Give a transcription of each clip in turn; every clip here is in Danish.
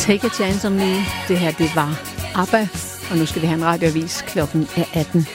Take a Chance on Me. Det her, det var ABBA, og nu skal vi have en radioavis. Klokken er 18.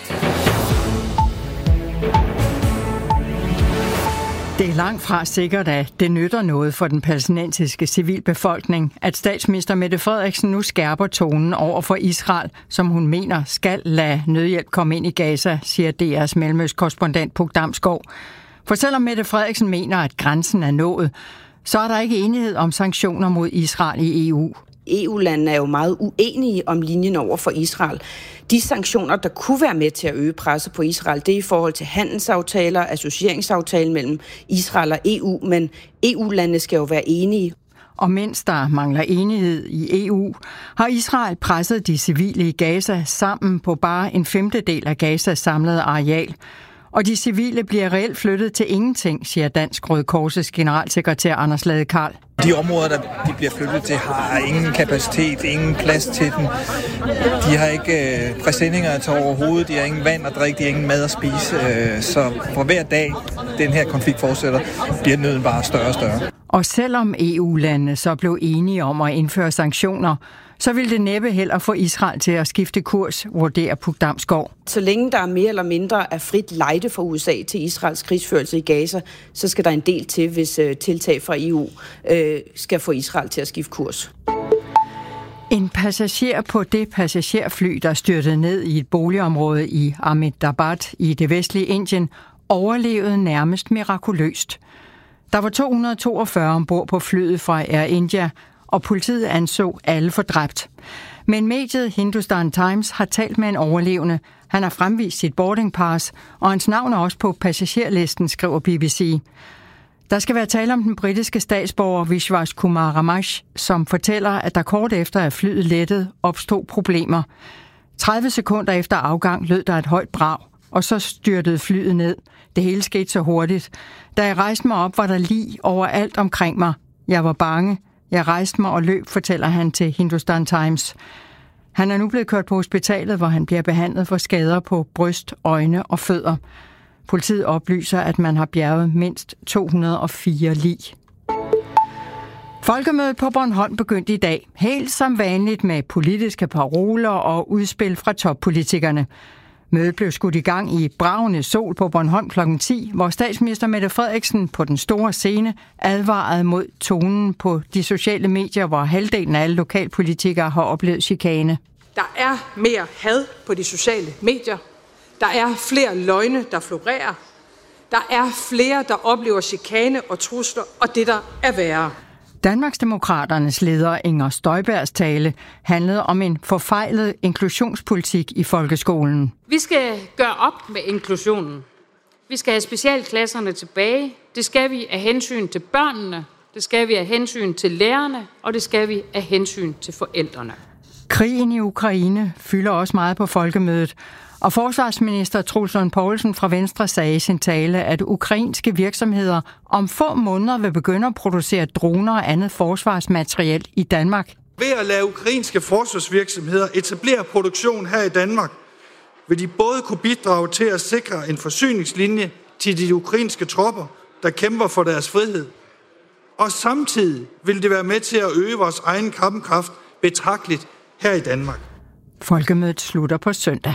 Det er langt fra sikkert, at det nytter noget for den palæstinensiske civilbefolkning, at statsminister Mette Frederiksen nu skærper tonen over for Israel, som hun mener skal lade nødhjælp komme ind i Gaza, siger DR's mellemøstkorrespondent Puk Damsgaard. For selvom Mette Frederiksen mener, at grænsen er nået, så er der ikke enighed om sanktioner mod Israel i EU. EU-landene er jo meget uenige om linjen over for Israel. De sanktioner, der kunne være med til at øge presset på Israel, det er i forhold til handelsaftaler, associeringsaftalen mellem Israel og EU, men EU-landene skal jo være enige. Og mens der mangler enighed i EU, har Israel presset de civile i Gaza sammen på bare en femtedel af Gazas samlede areal. Og de civile bliver reelt flyttet til ingenting, siger Dansk Røde Korses generalsekretær Anders Ladekarl. De områder, der de bliver flyttet til, har ingen kapacitet, ingen plads til dem. De har ikke præsendinger til overhovedet, de har ingen vand at drikke, de har ingen mad at spise. Så for hver dag, den her konflikt fortsætter, bliver nøden bare større og større. Og selvom EU-landene så blev enige om at indføre sanktioner, så vil det næppe heller få Israel til at skifte kurs, vurderer Puk Damsgaard. Så længe der er mere eller mindre af frit lejde fra USA til Israels krigsførelse i Gaza, så skal der en del til, hvis tiltag fra EU skal få Israel til at skifte kurs. En passager på det passagerfly, der styrtede ned i et boligområde i Ahmedabad i det vestlige Indien, overlevede nærmest mirakuløst. Der var 242 ombord på flyet fra Air India, og politiet anså alle for dræbt. Men mediet Hindustan Times har talt med en overlevende. Han har fremvist sit boarding pass, og hans navn er også på passagerlisten, skriver BBC. Der skal være tale om den britiske statsborger Vishwas Kumar Ramesh, som fortæller, at der kort efter at flyet lettede, opstod problemer. 30 sekunder efter afgang lød der et højt brag, og så styrtede flyet ned. Det hele skete så hurtigt. Da jeg rejste mig op, var der lig overalt omkring mig. Jeg var bange. Jeg rejste mig og løb, fortæller han til Hindustan Times. Han er nu blevet kørt på hospitalet, hvor han bliver behandlet for skader på bryst, øjne og fødder. Politiet oplyser, at man har bjerget mindst 204 lig. Folkemødet på Bornholm begyndte i dag, helt som vanligt med politiske paroler og udspil fra toppolitikerne. Mødet blev skudt i gang i bragende sol på Bornholm kl. 10, hvor statsminister Mette Frederiksen på den store scene advarede mod tonen på de sociale medier, hvor halvdelen af alle lokalpolitikere har oplevet chikane. Der er mere had på de sociale medier. Der er flere løgne, der florerer. Der er flere, der oplever chikane og trusler, og det der er værre. Danmarksdemokraternes leder Inger Støjbergs tale handlede om en forfejlet inklusionspolitik i folkeskolen. Vi skal gøre op med inklusionen. Vi skal have specialklasserne tilbage. Det skal vi af hensyn til børnene, det skal vi af hensyn til lærerne, og det skal vi af hensyn til forældrene. Krigen i Ukraine fylder også meget på folkemødet, og forsvarsminister Troels Lund Poulsen fra Venstre sagde i sin tale, at ukrainske virksomheder om få måneder vil begynde at producere droner og andet forsvarsmateriel i Danmark. Ved at lade ukrainske forsvarsvirksomheder etablere produktion her i Danmark, vil de både kunne bidrage til at sikre en forsyningslinje til de ukrainske tropper, der kæmper for deres frihed. Og samtidig vil det være med til at øge vores egen kampkraft betragteligt her i Danmark. Folkemødet slutter på søndag.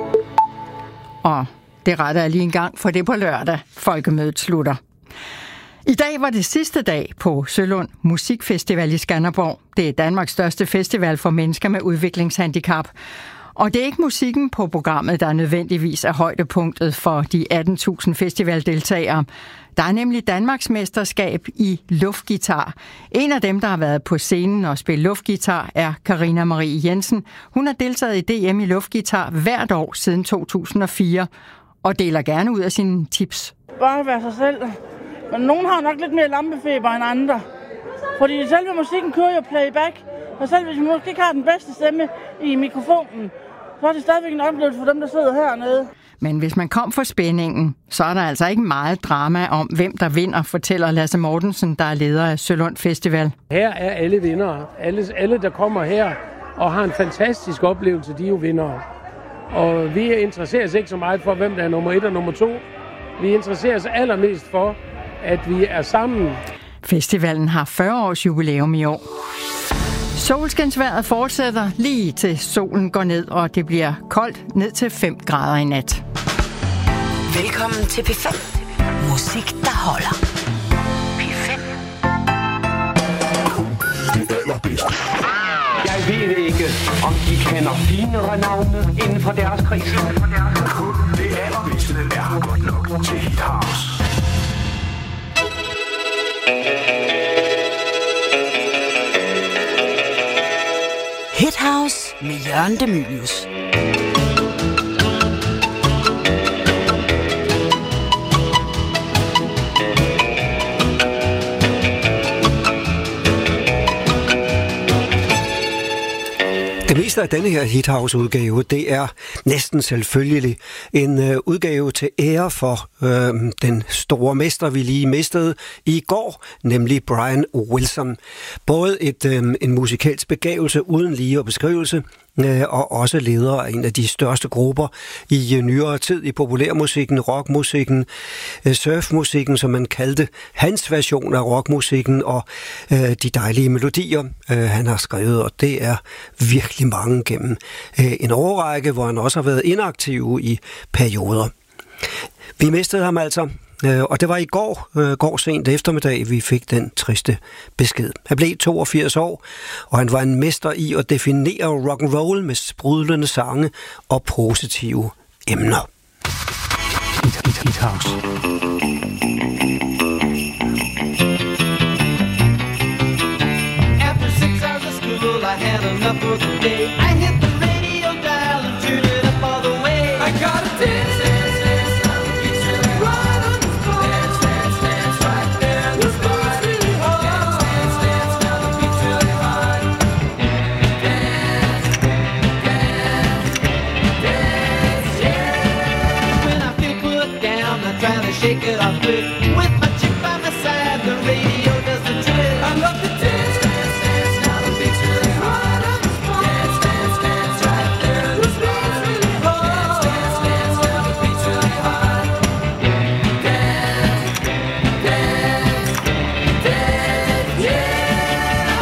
Og det retter jeg lige en gang, for det er på lørdag, folkemødet slutter. I dag var det sidste dag på Sølund Musikfestival i Skanderborg. Det er Danmarks største festival for mennesker med udviklingshandicap. Og det er ikke musikken på programmet, der nødvendigvis er højdepunktet for de 18.000 festivaldeltagere. Der er nemlig Danmarks mesterskab i luftgitar. En af dem, der har været på scenen og spillet luftgitar, er Karina Marie Jensen. Hun har deltaget i DM i luftgitar hvert år siden 2004 og deler gerne ud af sine tips. Bare være sig selv. Men nogen har nok lidt mere lampefeber end andre. Fordi selve musikken kører jo playback. Og selv hvis man måske ikke har den bedste stemme i mikrofonen, så er det stadigvæk en oplevelse for dem, der sidder hernede. Men hvis man kom for spændingen, så er der altså ikke meget drama om, hvem der vinder, fortæller Lasse Mortensen, der er leder af Sølund Festival. Her er alle vindere. Alle, der kommer her og har en fantastisk oplevelse, de er jo vindere. Og vi interesserer os ikke så meget for, hvem der er nummer 1 og nummer 2. Vi interesserer os allermest for, at vi er sammen. Festivalen har 40 års jubilæum i år. Solskinsvejret fortsætter lige til solen går ned, og det bliver koldt ned til 5 grader i nat. Velkommen til P5. Musik, der holder. P5. Jeg ved ikke, om de kender finere navne inden for deres krise. Det allerbedste er godt nok til Hit House. Hit House med Jørgen De Mylius. Det meste af denne her Hit House-udgave, det er næsten selvfølgelig en udgave til ære for den store mester, vi lige mistede i går, nemlig Brian Wilson. Både en musikalsk begævelse uden lige og beskrivelse, og også leder af en af de største grupper i nyere tid i populærmusikken, rockmusikken, surfmusikken, som man kaldte hans version af rockmusikken, og de dejlige melodier, han har skrevet, og det er virkelig mange gennem en årrække, hvor han også har været inaktiv i perioder. Vi mistede ham altså, og det var i går sent eftermiddag, vi fik den triste besked. Han blev 82 år, og han var en mester i at definere rock'n'roll med sprudlende sange og positive emner. Hit House. After 6 hours of school, I had enough for the day. I hit the radio dial and turned it up all the way. I got a dance. Shake it off quick. With my chick by my side, the radio does the trick. I love to dance, dance, dance. Now the beat's really hard. Dance, dance, dance. Right there, the beat's really hard. Dance, dance, dance. Now the beat's really hard. Dance, dance, dance, yeah.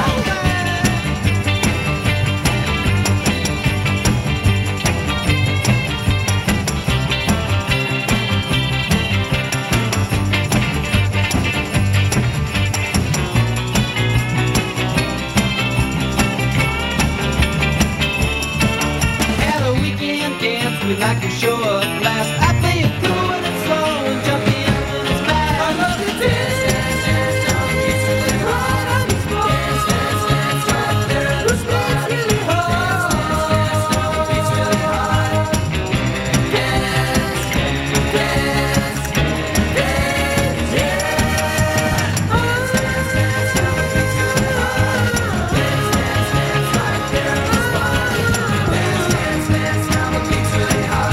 We like to show up last. I play it cool when it's slow and jump in when it's fast. I love to dance, dance, dance. Now the beat's really hard on the floor. Dance, dance, dance. Right there, the beat's really hard. Dance, dance, now the beat's really hard. Dance, dance, dance, yeah. Oh, dance, dance, now the beat's really hard. Dance, dance, dance. Right there, the spot. Dance, dance, dance. Now the beat's really hard.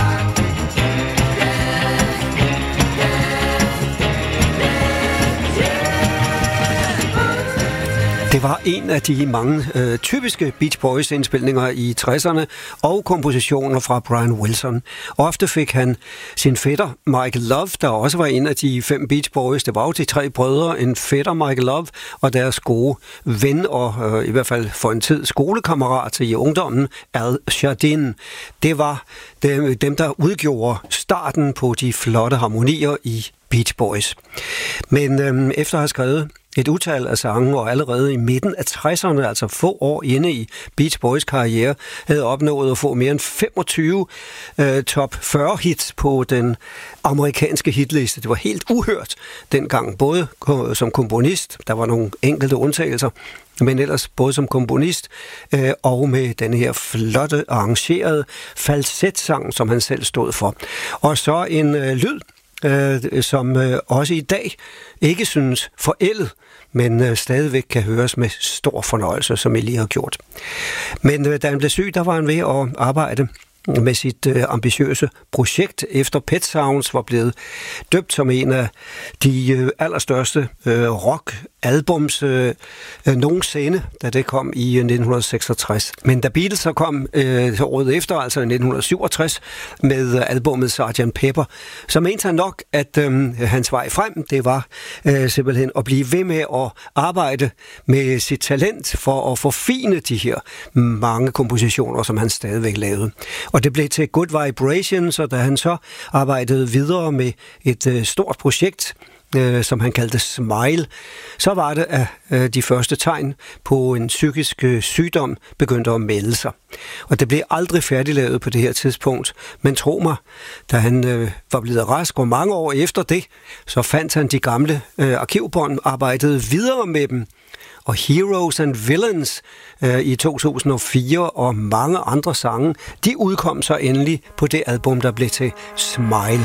Det var en af de mange typiske Beach Boys indspilninger i 60'erne og kompositioner fra Brian Wilson. Ofte fik han sin fætter Michael Love, der også var en af de 5 Beach Boys. Det var jo de 3 brødre, en fætter Michael Love og deres gode ven og i hvert fald for en tid skolekammerat i ungdommen, Al Jardine. Det var dem, der udgjorde starten på de flotte harmonier i Beach Boys. Men efter at have skrevet et utal af sange, og allerede i midten af 60'erne, altså få år inde i Beach Boys karriere, havde opnået at få mere end 25 top 40 hits på den amerikanske hitliste. Det var helt uhørt dengang, både som komponist, der var nogle enkelte undtagelser, men ellers både som komponist og med den her flotte, arrangerede falsetsang, som han selv stod for. Og så en lyd, som også i dag ikke synes forældet, men stadigvæk kan høres med stor fornøjelse, som jeg lige har gjort. Men da han blev syg, der var han ved at arbejde med sit ambitiøse projekt, efter Pet Sounds var blevet døbt som en af de allerstørste rock-albums nogensinde, da det kom i 1966. Men da Beatles så kom året efter, altså i 1967, med albumet Sgt. Pepper, så mente han nok, at hans vej frem, det var simpelthen at blive ved med at arbejde med sit talent for at forfine de her mange kompositioner, som han stadigvæk lavede. Og det blev til Good Vibrations, og da han så arbejdede videre med et stort projekt, som han kaldte Smile, så var det, at de første tegn på en psykisk sygdom begyndte at melde sig. Og det blev aldrig færdiglavet på det her tidspunkt, men tro mig, da han var blevet rask, og mange år efter det, så fandt han de gamle arkivbånd, arbejdede videre med dem, og Heroes and Villains i 2004 og mange andre sange, de udkom så endelig på det album, der blev til Smile.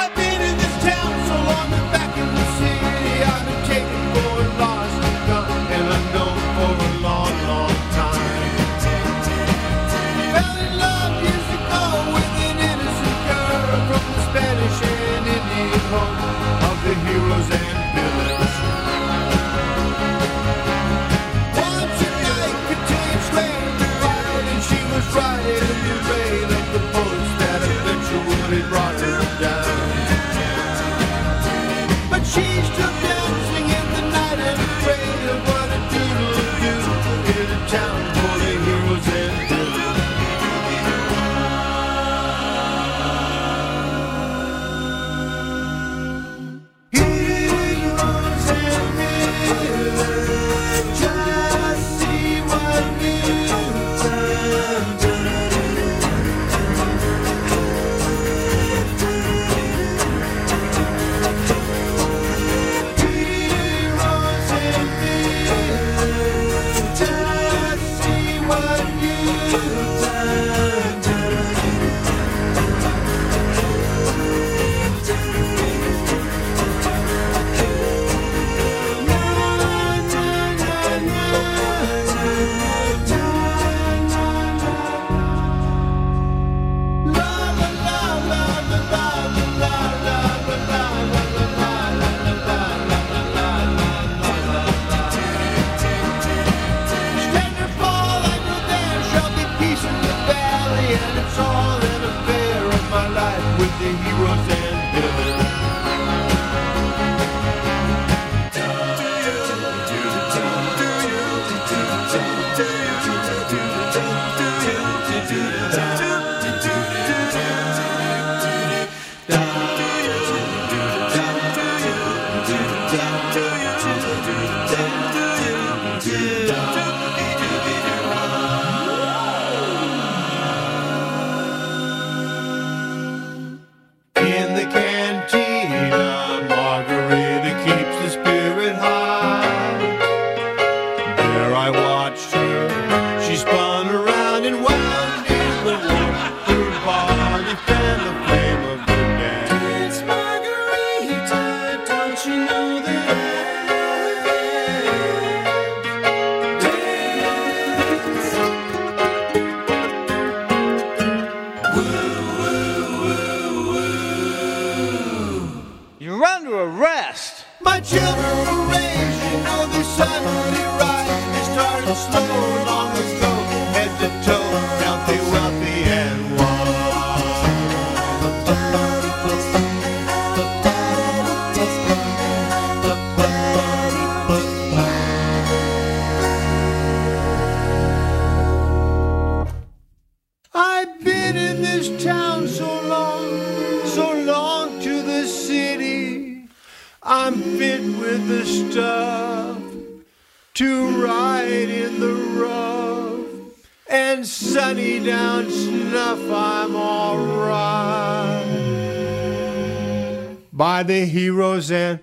By the heroes and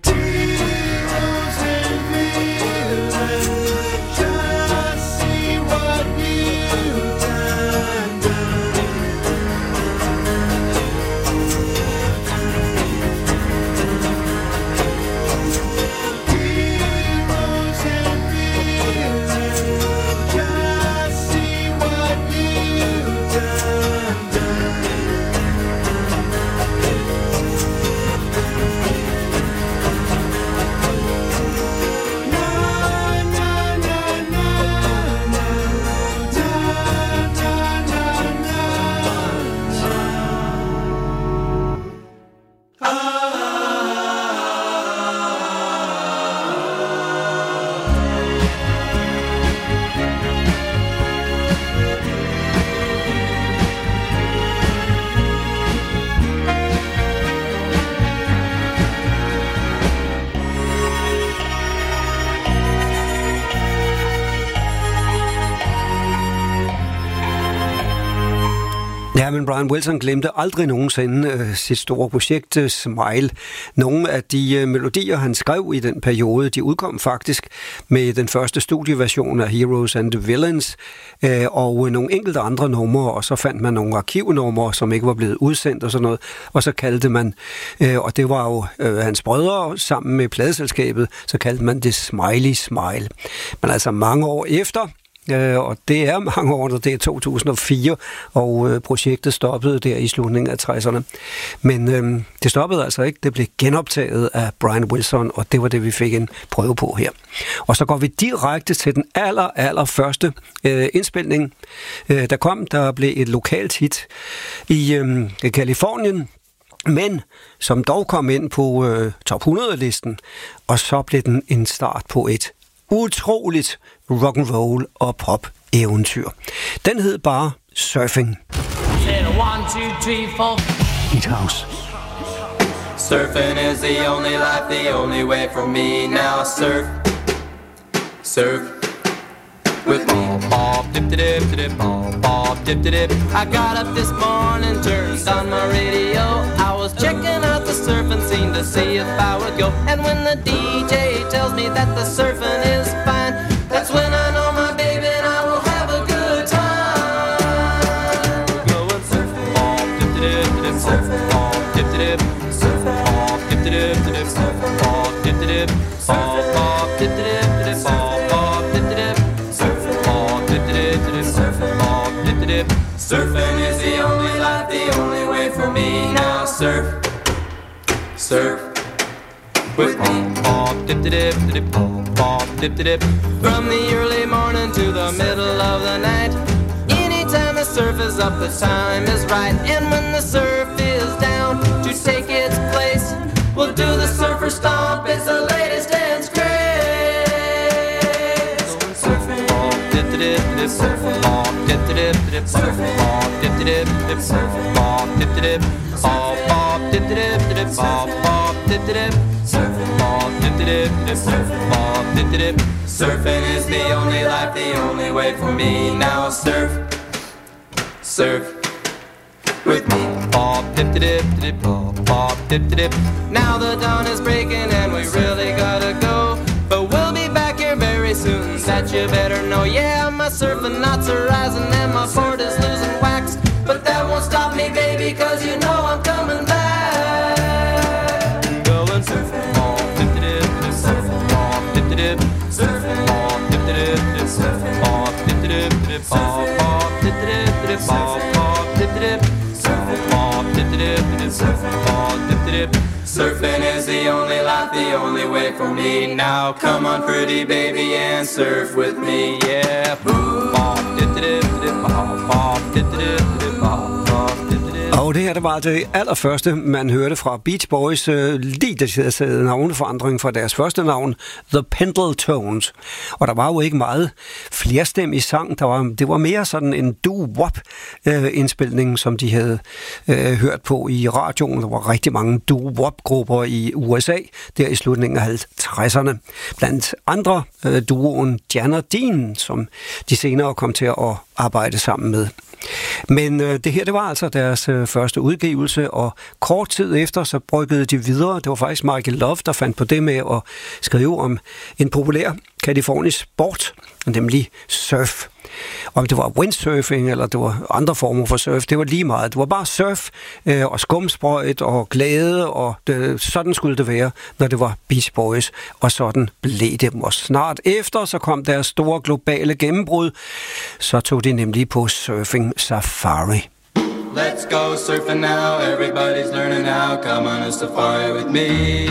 just see what you've done. Heroes and villains, just see what you've done. Ja, men Brian Wilson glemte aldrig nogensinde sit store projekt Smile. Nogle af de melodier, han skrev i den periode, de udkom faktisk med den første studieversion af Heroes and the Villains, og nogle enkelte andre numre, og så fandt man nogle arkivnumre, som ikke var blevet udsendt og sådan noget, og så kaldte man, og det var jo hans brødre sammen med pladeselskabet, så kaldte man det Smiley Smile. Men altså mange år efter, og det er mange år, det er 2004, og projektet stoppede der i slutningen af 60'erne. Men det stoppede altså ikke, det blev genoptaget af Brian Wilson, og det var det, vi fik en prøve på her. Og så går vi direkte til den allerførste indspilning. Der blev et lokalt hit i Californien, men som dog kom ind på top 100-listen, og så blev den en start på et utroligt rock'n'roll og pop-eventyr. Den hed bare Surfing. 1, 2, 3, 4. Heat House. Surfing is the only life, the only way for me. Now surf, surf with me. Bob, dip, dip, dip, bob, dip, dip. I got up this morning, turned on my radio. I was checking out the surfing scene to see if I would go. And when the DJ tells me that the surfing is fine, that's when I know my baby and I will have a good time. Go and surf, bob, dip, dip, dip, surf, bob, dip, dip, surf, bob, dip, dip, dip, surf, bob, dip, dip, bob, bob, dip, dip, dip, bob, bob, dip, dip, surf, bob, dip, dip, dip, surf, bob, dip, dip. Surfing is the only life, the only way for me. Now surf, surf with me. Bob, dip, dip, dip, bob, dip, dip. From the early morning to the middle of the night, anytime the surf is up, the time is right. And when the surf is down to take its place, we'll do the surfer stomp. It's the latest dance craze. Surfing, bob, dip, dip, dip, surf, bob, dip, dip, dip, surf, bob, dip, dip, dip, surf, bob, dip, dip, bob, bob, dip, dip, dip, bob, bob, dip, dip. Surf, bob, dip, dip, dip, surf, bob, dip, dip. Surfing is the only life, the only way for me. Now surf, surf with me. Bob, dip, dip, dip, bob, dip, dip. Now the dawn is breaking and we really gotta go, but we'll be back here very soon, that you better know. Yeah, my surfing knots are rising and my board is losing wax, but that won't stop me, baby, cause you know I'm coming back. Go and surf, bob, dip, dip, dip, surf, bob, dip, dip, surf, bob, dip, dip, dip, surf, bob, dip, dip, dip, bob, bob, dip, dip, dip, bob, bob, dip, dip, surf, bob, dip, dip, dip, surf, bob, dip, dip. Surfing is the only life, the only way for me. Now come on, pretty baby, and surf with me, yeah. Bob, dip, dip, dip, bob, bob, dip, dip, dip, bob, bob, dip, dip. Og det her, det var det allerførste, man hørte fra Beach Boys, lige der sad navneforandring fra deres første navn, The Pendletones. Og der var jo ikke meget flerstemmig sang, det var mere sådan en doo-wop-indspilning, som de havde hørt på i radioen. Der var rigtig mange doo-wop-grupper i USA, der i slutningen af 50'erne. Blandt andre duoen Jan og Dean, som de senere kom til at arbejde sammen med. Men det her, det var altså deres første udgivelse, og kort tid efter, så bryggede de videre. Det var faktisk Michael Love, der fandt på det med at skrive om en populær kalifornisk sport, nemlig surf. Om det var windsurfing, eller det var andre former for surf, det var lige meget. Det var bare surf og skumsprøjt og glæde, og sådan skulle det være, når det var Beach Boys, og sådan blev det. Og snart efter, så kom deres store globale gennembrud, så tog de nemlig på surfing safari. Let's go surfing now, everybody's learning now. Come on a safari with me.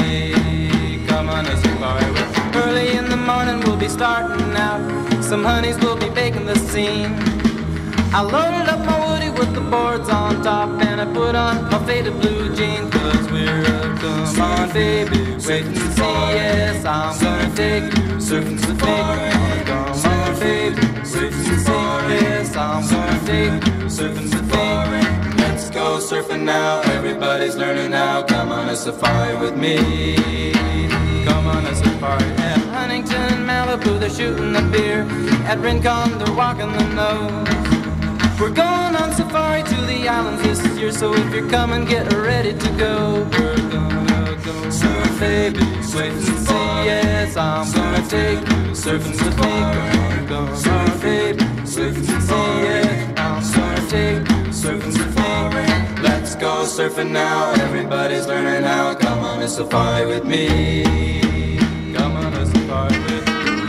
Come on a safari with me. Early in the morning we'll be starting out. Some honeys will be baking the scene. I loaded up my woody with the boards on top, and I put on my faded blue jeans, cause we're a come on baby, wait and see. Yes, I'm gonna take you surfing safari. Come on baby, wait and see. Yes, I'm gonna take you surfing safari. Let's go surfing now, everybody's learning now. Come on a safari with me. Come on a safari. At Huntington and Malibu, they're shooting the beer. At Rincon, they're walking the nose. We're going on safari to the islands this year, so if you're coming, get ready to go. We're gonna go surfing, wait and see. Yes, I'm gonna take surfing with me. We're gonna surfing, wait and see. Yes, I'm gonna take surfing with me. Let's go surfing now. Everybody's learning how. Come on a safari with me. Come on a safari with me.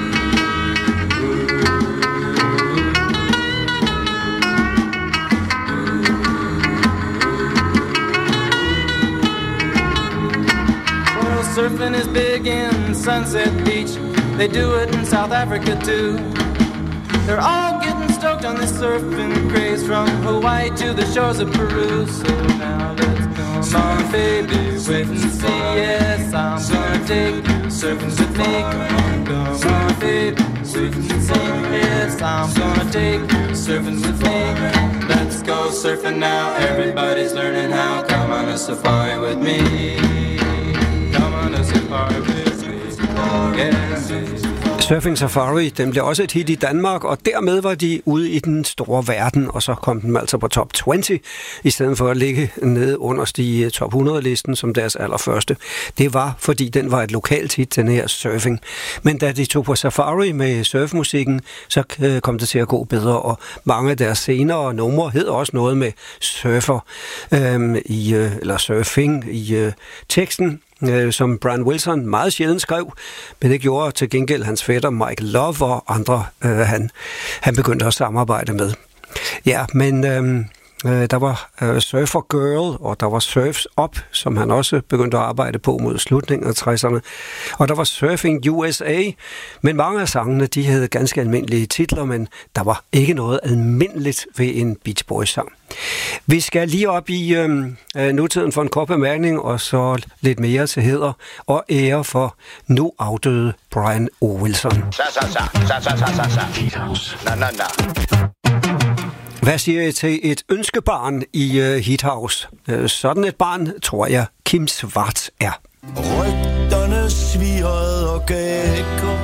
Surfing is big in Sunset Beach. They do it in South Africa too. They're all getting stoked on this surfing craze, from Hawaii to the shores of Peru. So now let's come on, baby, wait and see. Yes, I'm gonna take surfing with me. Come on, baby, wait and see. Yes, I'm gonna take surfing with me. Let's go surfing now. Everybody's learning how. Come on a safari with me. Surfing Safari, den blev også et hit i Danmark, og dermed var de ude i den store verden, og så kom den altså på top 20, i stedet for at ligge nede underst i top 100-listen som deres allerførste. Det var, fordi den var et lokalt hit, den her Surfing. Men da de tog på safari med surfmusikken, så kom det til at gå bedre, og mange af deres senere numre hed også noget med surfer, eller surfing i teksten, som Brian Wilson meget sjældent skrev, men det gjorde til gengæld hans fætter Michael Love og andre, han begyndte at samarbejde med. Ja, men der var Surfer Girl, og der var Surfs Up, som han også begyndte at arbejde på mod slutningen af 60'erne. Og der var Surfing USA, men mange af sangene, de havde ganske almindelige titler, men der var ikke noget almindeligt ved en Beach Boys sang. Vi skal lige op i nutiden for en kort bemærkning, og så lidt mere til hæder og ære for nu afdøde Brian O. Wilson. Hvad siger I til et ønskebarn i Hit House? Sådan et barn, tror jeg, Kim Svart er. Rygterne svirrede og gækker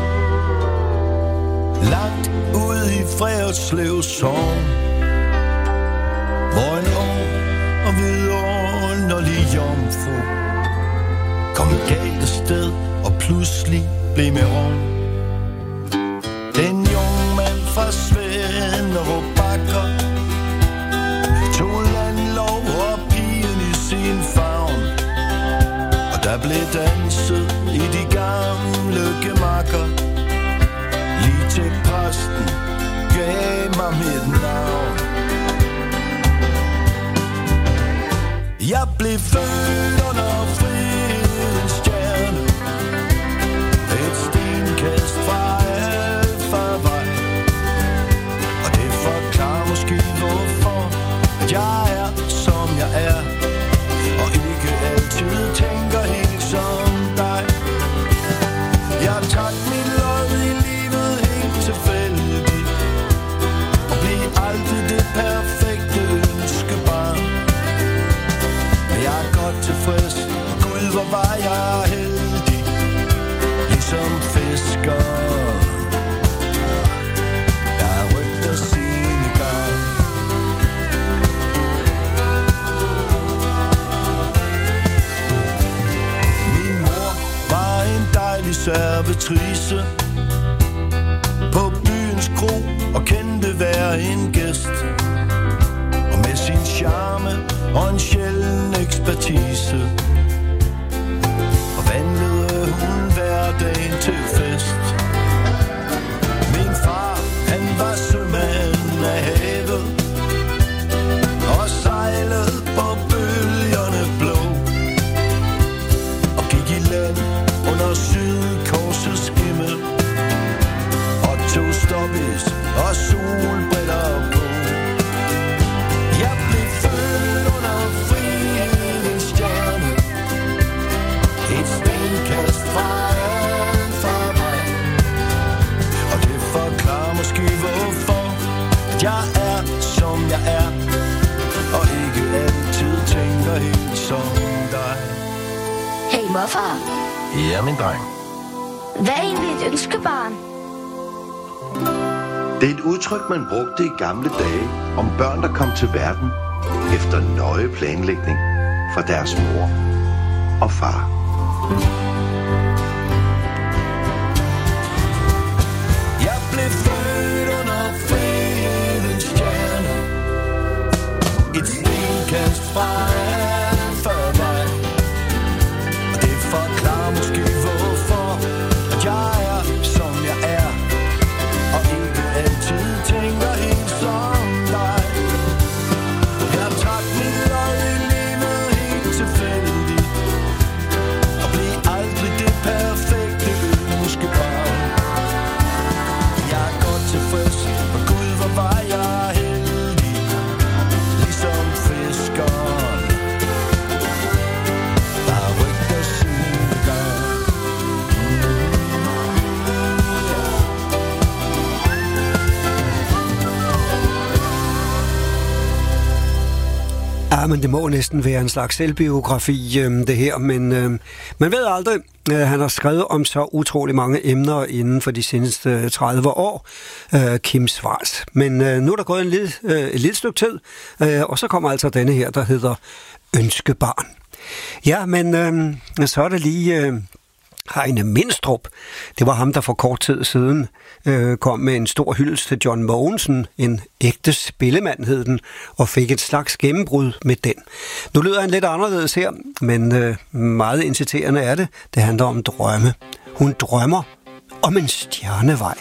langt ud i Frederikslev Sogn, hvor en ung og vidunderlig jomfru kom galt af sted og pludselig blev med rum. Den unge mand fra Svenderup Bakker tog landlov og pigen i sin favn, og der blev danset i de gamle gemakker, lige til præsten gav mig mit navn. Jeg blev født under frihedens stjerne, et stenkast fra Alfarvej, og det forklarer måske hvorfor at jeg er som jeg er, og ikke altid tænker helt som dig. Jeg trak mit lod i livet helt tilfældigt, og blev aldrig det perfekte ønskebarn. Men jeg er godt tilfreds, Gud hvor var jeg heldig, ligesom fisker, der rygter sine gang. Min mor var en dejlig servitrice på byens kro og kendte hver en gæst, og med sin charme og en sjælden ekspertise og vandlede hun hverdagen til fest. Min far, han var sømand af havet og sejlede på bølgerne blå, og gik i land under Sydkorsets himmel og tog stoppis og solbriller på. Jeg blev født under frihedens stjerne, et stenkast fra Alfarvej, og det forklarer måske hvorfor jeg er som jeg er, og ikke altid tænker helt som dig. Hey morfar. Ja, min dreng. Hvad er egentlig et ønskebarn? Det er et udtryk, man brugte i gamle dage om børn, der kom til verden efter nøje planlægning fra deres mor og far. Jeg blev født under fredens stjerne. Et stenkast fra før mig. Og det forklarer måske hvorfor at jeg er som jeg er. Og ikke altid tænker helt som dig. Jeg trak mit løg i livet helt tilfældigt. Og blev aldrig det perfekte ønskepar. Jeg er godt tilfreds, og Gud, hvor var jeg heldig. Ligesom fiskeren, der rygter sine gang. Ja, men det må næsten være en slags selvbiografi, det her, men man ved aldrig. Han har skrevet om så utrolig mange emner inden for de seneste 30 år, Kim Schwarz. Men nu er der gået et lille stykke tid, og så kommer altså denne her, der hedder Ønskebarn. Ja, men så er det lige Heine Minstrup. Det var ham, der for kort tid siden kom med en stor hyldest til John Mogensen, en ægte spillemand hed den, og fik et slags gennembrud med den. Nu lyder han lidt anderledes her, men meget inciterende er det. Det handler om drømme. Hun drømmer om en stjernevej.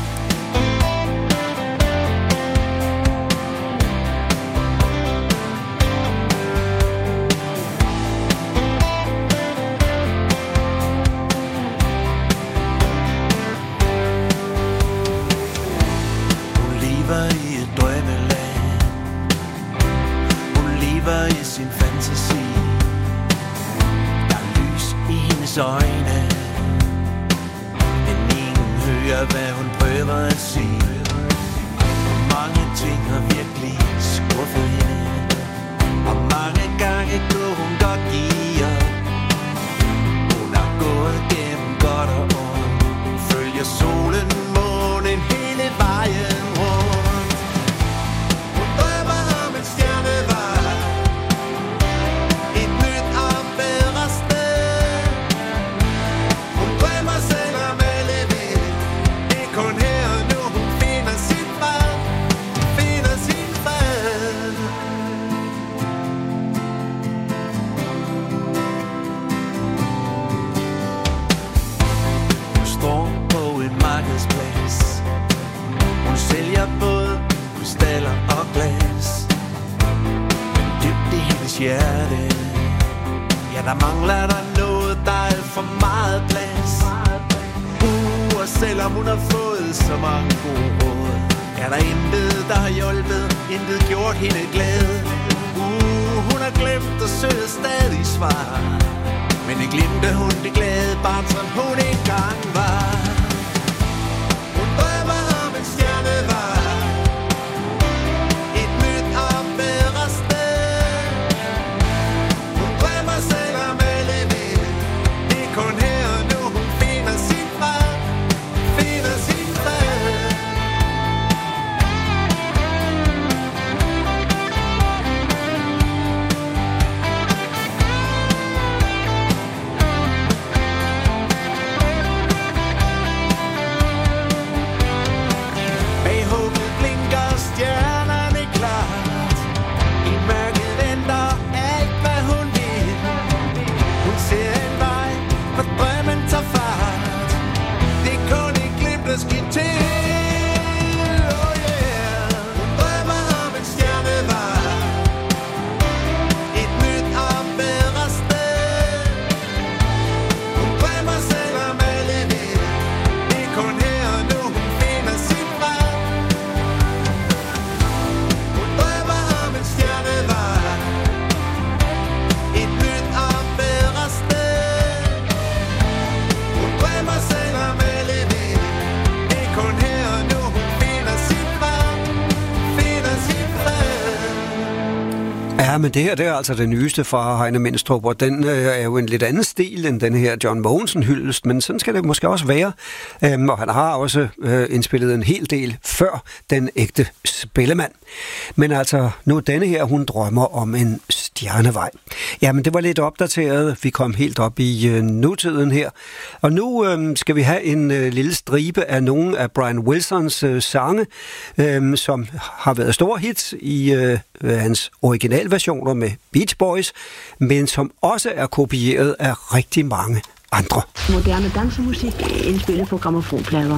I sin fantasi. Der er lys i hendes øjne, men ingen hører, hvad hun prøver at sige. Mange ting har virkelig skuffet hende, og mange gange kunne hun godt give op. Hun har gået gennem godt og ondt, følger solen, månen hele vejen rundt. Hun drømmer om en stjernevej, sælger både krystaller og glas. Men dybt i hendes hjerte, ja, der mangler der noget, der er alt for meget plads. Og selvom hun har fået så mange gode råd, er der intet, der har hjulpet, intet gjort hende glad. Hun har glemt at søge stadig svar, men det glemte hun det glade barn, som hun engang var. Hun drømmer om en stjernevej, et nyt og bedre sted. Hun drømmer selvom alle ved, det er kun her og nu, hun finder sin fred, finder sin fred. Ja, men det her det er altså det nyeste fra Heine Minstrup, og den er jo en lidt anden stil end den her John Mogensen-hyldest, men sådan skal det måske også være. Og han har også indspillet en hel del før Den ægte spillemand. Men altså, nu denne her, hun drømmer om en stjernevej. Jamen, det var lidt opdateret. Vi kom helt op i nutiden her. Og nu skal vi have en lille stribe af nogle af Brian Wilsons sange, som har været store hits i hans originalversioner med Beach Boys, men som også er kopieret af rigtig mange andre. Moderne dansemusik indspillet på grammofonplader.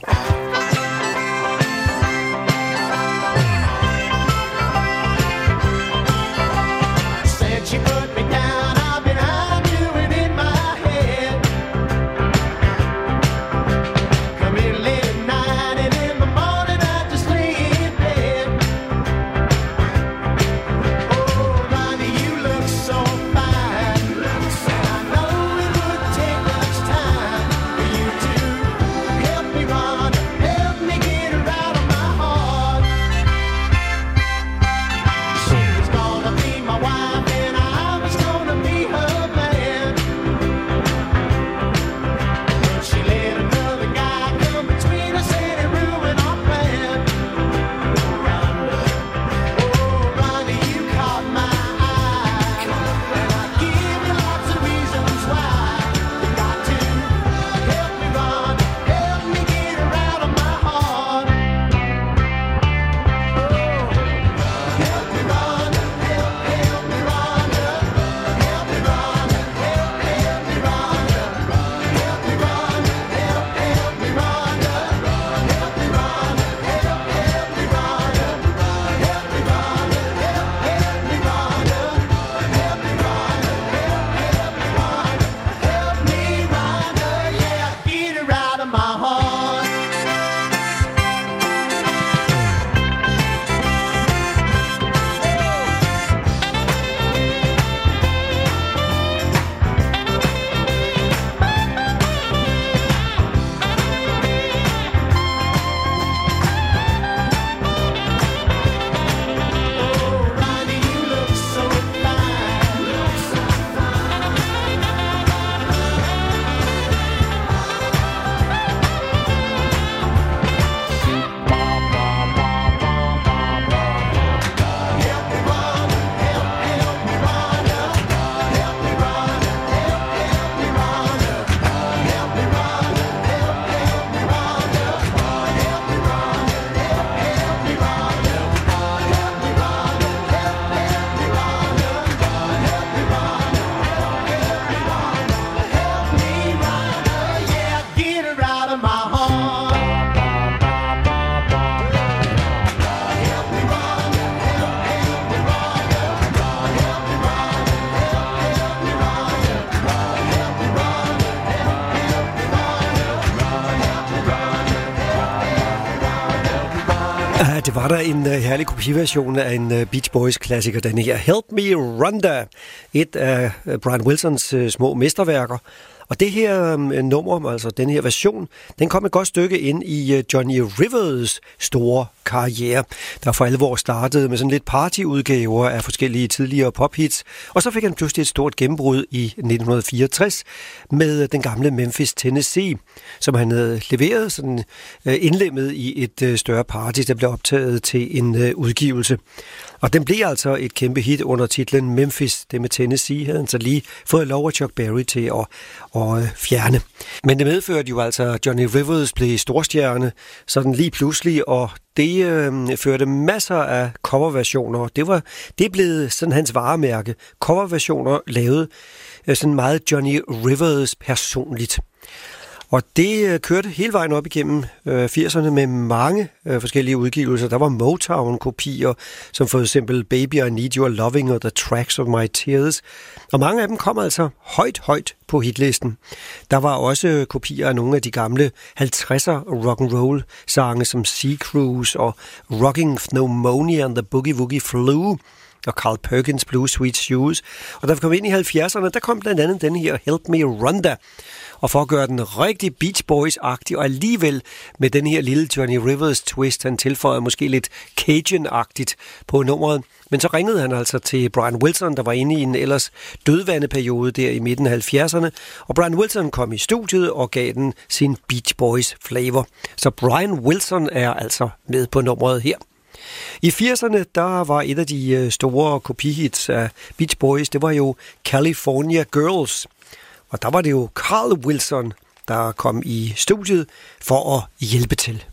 Det var der en herlig kopiversion af en Beach Boys-klassiker, den her Help Me Rhonda, et af Brian Wilsons små mesterværker. Og det her nummer, altså den her version, den kom et godt stykke ind i Johnny Rivers store karriere, der for alvor startede med sådan lidt partyudgaver af forskellige tidligere pophits, og så fik han pludselig et stort gennembrud i 1964 med den gamle Memphis, Tennessee, som han havde leveret sådan indlemmet i et større party, der blev optaget til en udgivelse. Og den blev altså et kæmpe hit under titlen Memphis. Det med Tennessee havde han så lige fået lov af Chuck Berry til at fjerne. Men det medførte jo altså, at Johnny Rivers blev storstjerne sådan lige pludselig, og det førte masser af coverversioner. Det er blevet sådan hans varemærke. Coverversioner lavet sådan meget Johnny Rivers personligt. Og det kørte hele vejen op igennem 80'erne med mange forskellige udgivelser. Der var Motown-kopier, som for eksempel Baby I Need Your Loving og The Tracks of My Tears. Og mange af dem kom altså højt på hitlisten. Der var også kopier af nogle af de gamle 50'er rock'n'roll sange som Sea Cruise og Rocking Pneumonia and the Boogie Woogie Flu. og Carl Perkins' Blue Sweet Shoes. Og da vi kom ind i 70'erne, der kom blandt andet den her Help Me Rhonda. Og for at gøre den rigtig Beach Boys-agtig, og alligevel med den her lille Johnny Rivers twist, han tilføjede måske lidt Cajun-agtigt på nummeret. Men så ringede han altså til Brian Wilson, der var inde i en ellers dødvandeperiode der i midten af 70'erne. Og Brian Wilson kom i studiet og gav den sin Beach Boys flavor. Så Brian Wilson er altså med på nummeret her. I 80'erne, der var et af de store kopihits af Beach Boys, det var jo California Girls. Og der var det jo Carl Wilson, der kom i studiet for at hjælpe til.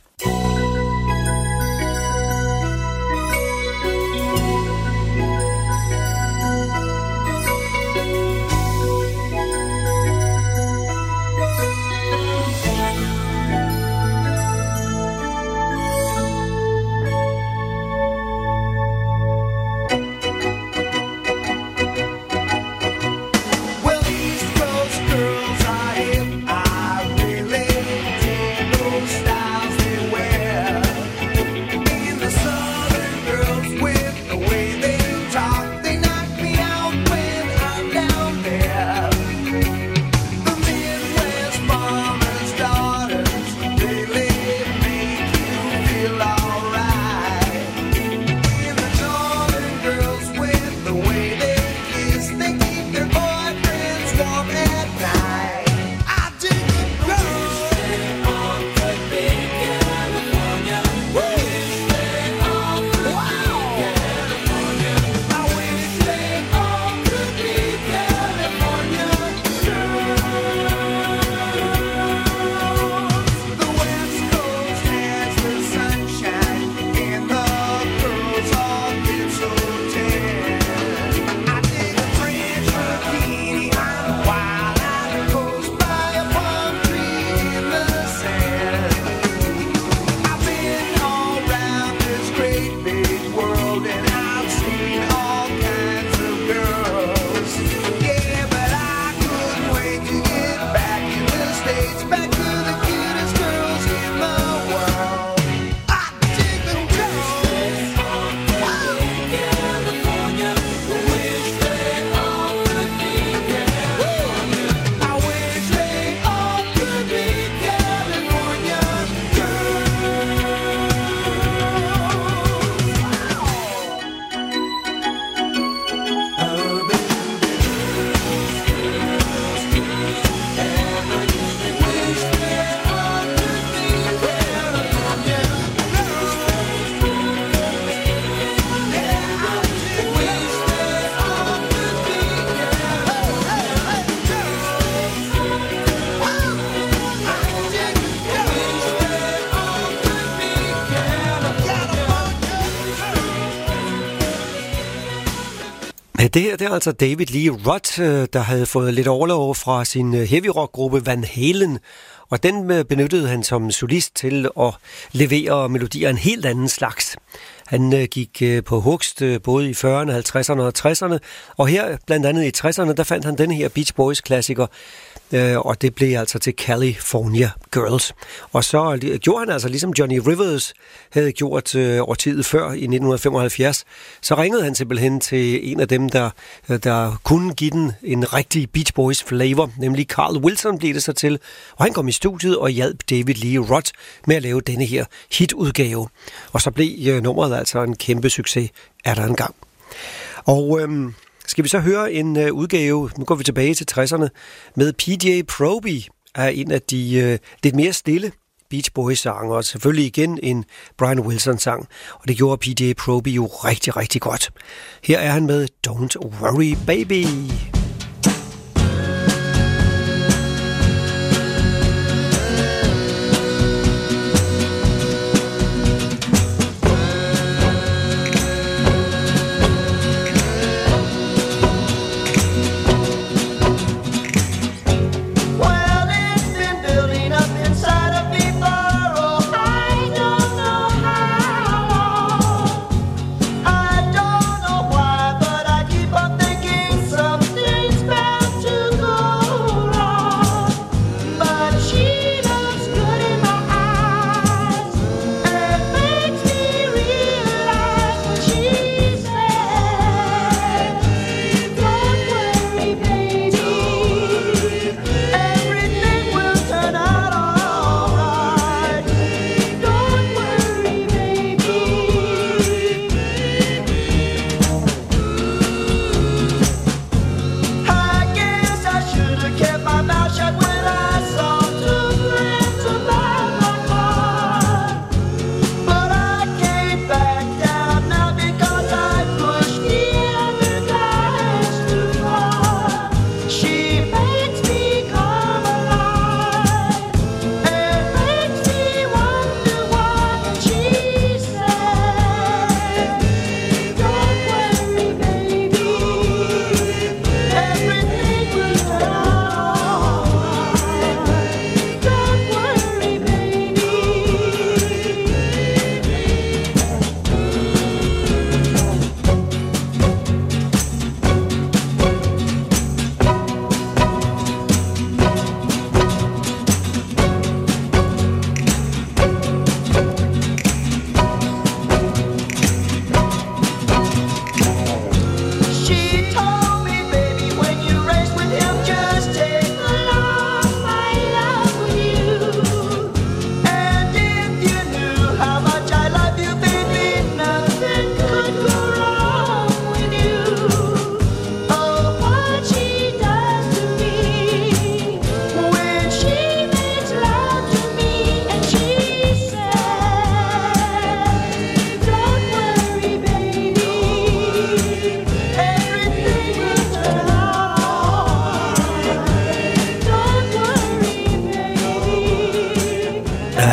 Det her, det er altså David Lee Roth, der havde fået lidt overlov fra sin heavy rock gruppe Van Halen, og den benyttede han som solist til at levere melodier af en helt anden slags. Han gik på hugst både i 40'erne, 50'erne og 60'erne, og her blandt andet i 60'erne, der fandt han den her Beach Boys klassiker, og det blev altså til California Girls. Og så gjorde han altså, ligesom Johnny Rivers havde gjort årtiet før i 1975, så ringede han simpelthen til en af dem, der kunne give den en rigtig Beach Boys flavor, nemlig Carl Wilson blev det så til, og han kom i studiet og hjalp David Lee Roth med at lave denne her hitudgave. Og så blev nummeret altså en kæmpe succes, er der engang. Og skal vi så høre en udgave, nu går vi tilbage til 60'erne, med PJ Proby er en af de lidt mere stille Beach Boys-sanger, og selvfølgelig igen en Brian Wilson-sang, og det gjorde PJ Proby jo rigtig, rigtig godt. Her er han med Don't Worry Baby. Something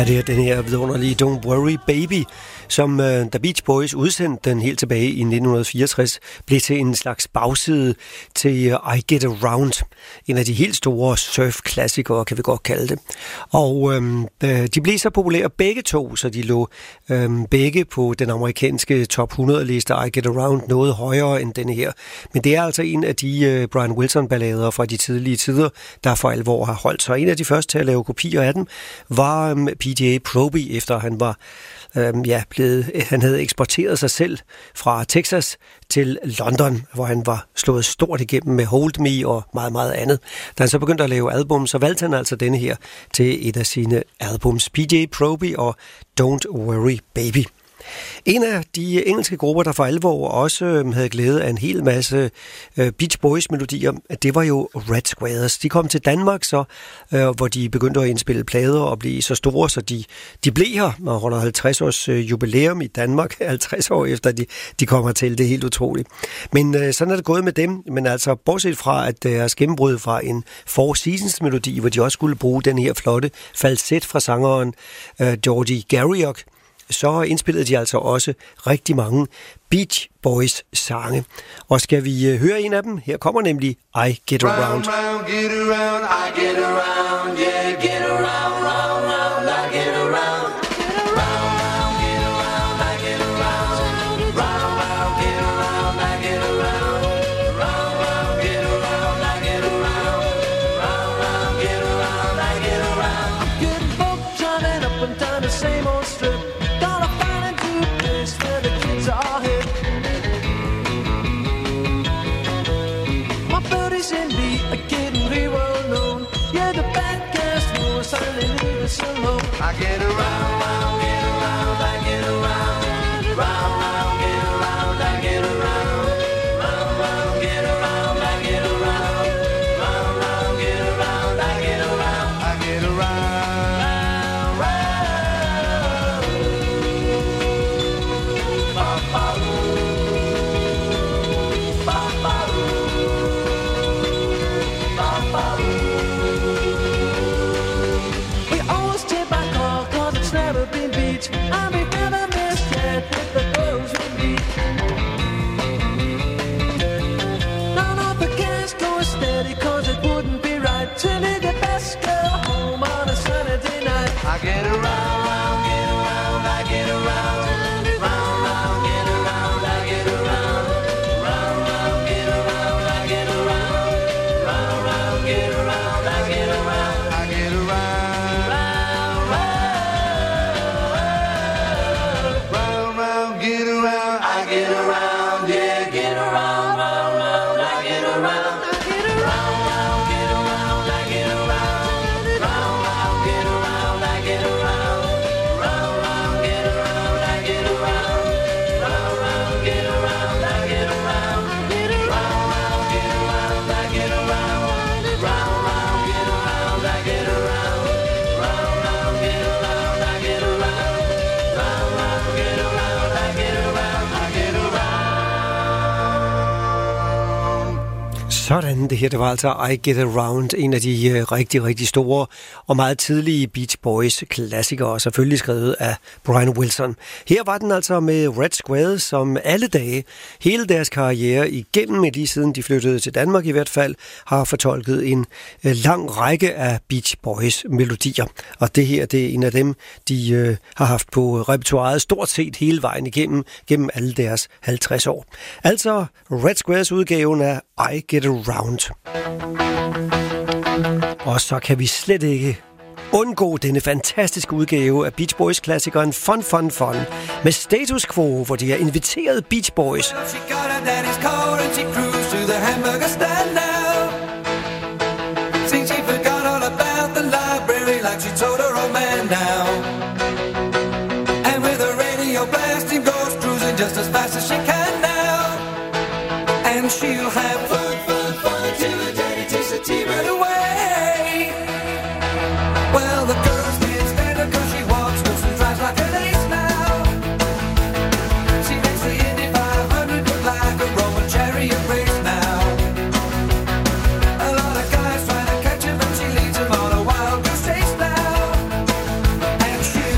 det er den her vidunderlige Don't Worry Baby, som da Beach Boys udsendte den helt tilbage i 1964, blev til en slags bagside til I Get Around, en af de helt store surf-klassikere, kan vi godt kalde det. Og de blev så populære begge to, så de lå begge på den amerikanske top 100-liste. I Get Around noget højere end denne her. Men det er altså en af de Brian Wilson-ballader fra de tidlige tider, der for alvor har holdt. Så en af de første til at lave kopier af dem var PJ Proby, efter han var han havde eksporteret sig selv fra Texas til London, hvor han var slået stort igennem med Hold Me og meget, meget andet. Da han så begyndte at lave album, så valgte han altså denne her til et af sine albums, PJ Proby og Don't Worry Baby. En af de engelske grupper, der for alvor også havde glæde af en hel masse Beach Boys-melodier, det var jo Red Squares. De kom til Danmark så, hvor de begyndte at indspille plader og blive så store, så de blev her og holder 50 års jubilæum i Danmark, 50 år efter de kommer til. Det er helt utroligt. Men sådan er det gået med dem. Men altså, bortset fra, at deres gennembrud fra en Four Seasons-melodi, hvor de også skulle bruge den her flotte falset fra sangeren Georgie Garriock, så indspillede de altså også rigtig mange Beach Boys sange. Og skal vi høre en af dem? Her kommer nemlig I Get Around. Round, get around, I get around, yeah, get around, round, round, I get around. Round, round, get around, I get around. Round, round, get around, I get around. Round, round, get around, I get around. Round, round, get around, I get around. I'm getting both driving up and down the same old strip. Gotta find a new place where the kids are hip. My buddies and me are getting real well known. Yeah, the bad guys will finally leave us alone. I get around, round, get around, I get around. Round, round, get around, I get around. Round, round, get around, I get around. Round, round, get around, I get around. I get around, round. We always take my call, cause it's never been beat. I may never miss yet with the girls we meet. None of the gas going steady, cause it wouldn't be right to leave the best girl home on a Saturday night. I get around, round, get around, I get around. Round, round, get around, I get around. Round, round, get around, I get around. Round, round, get around, I get around. I get around, round, round. Round, round, get around, I get around. Yeah, get around, round, round, I get around. Round, round, get around, I get around. Round, round, get around, I get around. Round, round, get around, I get around. Round, round, get around, I get around. Round, round, get around, I get around. Round, round, get around, I get around. Round, round, get around, I get around. Round, round, get around, I get around. I get around. Sådan, det her, det var altså I Get Around, en af de rigtig, rigtig store og meget tidlige Beach Boys klassikere, selvfølgelig skrevet af Brian Wilson. Her var den altså med Red Squares, som alle dage, hele deres karriere igennem, lige siden de flyttede til Danmark i hvert fald, har fortolket en lang række af Beach Boys melodier. Og det her, det er en af dem, de har haft på repertoiret stort set hele vejen gennem alle deres 50 år. Altså Red Squares udgaven af I Get Around. Og så kan vi slet ikke undgå denne fantastiske udgave af Beach Boys-klassikeren Fun Fun Fun med Status Quo, hvor de har inviteret Beach Boys. She got her daddy's car and she cruised to the hamburger stand now. See, she forgot all about the library like she told her old man now. And with her radio blasting goes cruising just as fast as she can now. And she'll have fun, fun, fun till her daddy takes the tea right away. Well, the girls can't stand her 'cause she walks, looks and drives like an ace now. She makes the Indy 500 look like a Roman chariot race now. A lot of guys trying to catch her, but she leads them on a wild goose chase now. And she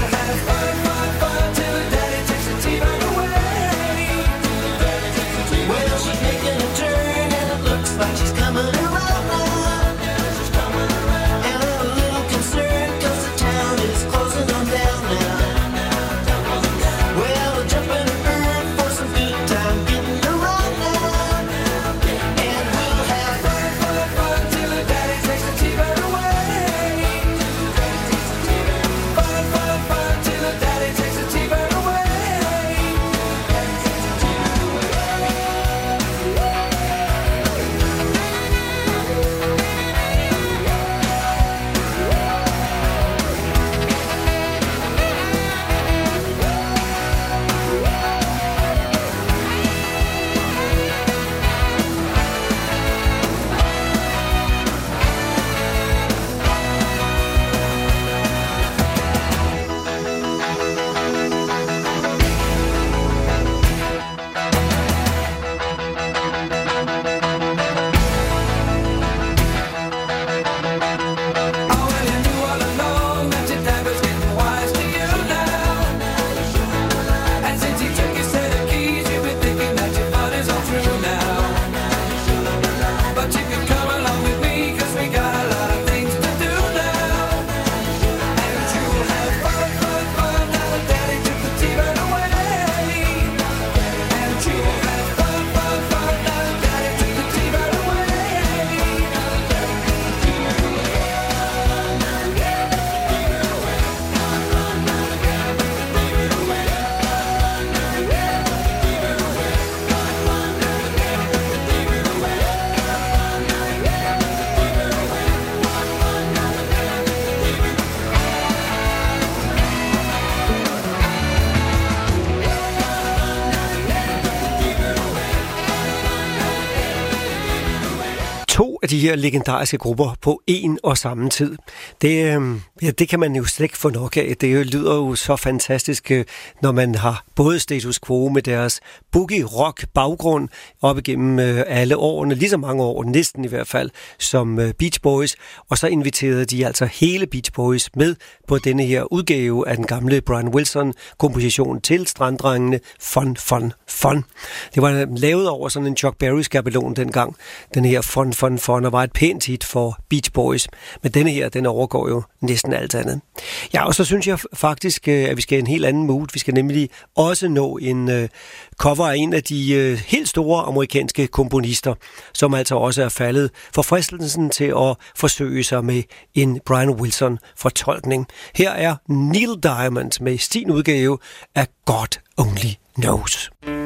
de her legendariske grupper på en og samme tid. Det kan man jo slet ikke få nok af. Det lyder jo så fantastisk, når man har både Status Quo med deres boogie-rock-baggrund op igennem alle årene, lige så mange år, næsten i hvert fald, som Beach Boys, og så inviterede de altså hele Beach Boys med på denne her udgave af den gamle Brian Wilson-komposition til Stranddrengene Fun, Fun, Fun. Det var lavet over sådan en Chuck Berry-skabelon dengang, den her Fun, Fun, Fun, og var et pænt hit for Beach Boys. Men denne her, den overgår jo næsten alt andet. Ja, og så synes jeg faktisk, at vi skal en helt anden mood. Vi skal nemlig også nå en cover af en af de helt store amerikanske komponister, som altså også er faldet for fristelsen til at forsøge sig med en Brian Wilson-fortolkning. Her er Neil Diamond med sin udgave af God Only Knows.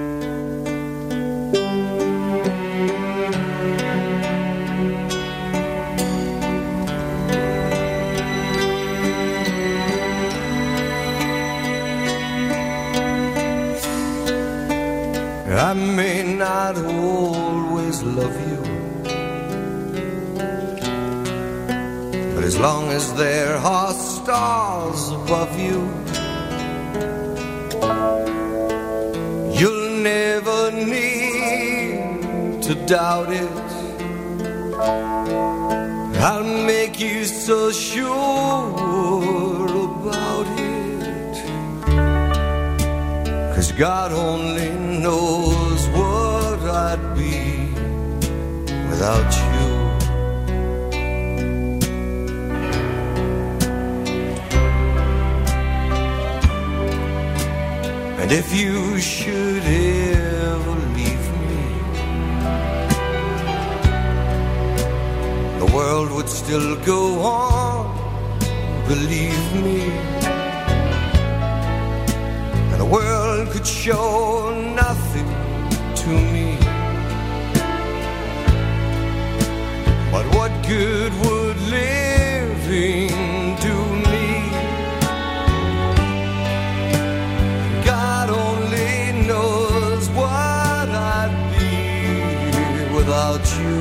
I may not always love you, but as long as there are stars above you, you'll never need to doubt it. I'll make you so sure about it, 'cause God only knows what I'd be without you. And if you should ever leave me, the world would still go on, believe me. And the world could show nothing to me. But what good would living do me? God only knows what I'd be without you.